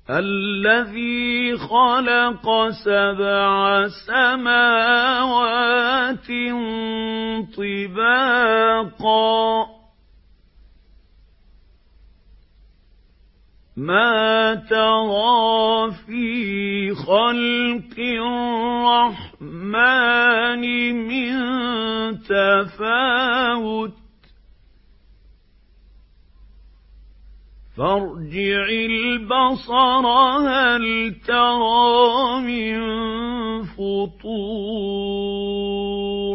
الذي خلق 7 سماوات طباقا ما ترى في خلق الرحمن من تفاوت فارجع البصر هل ترى من فطور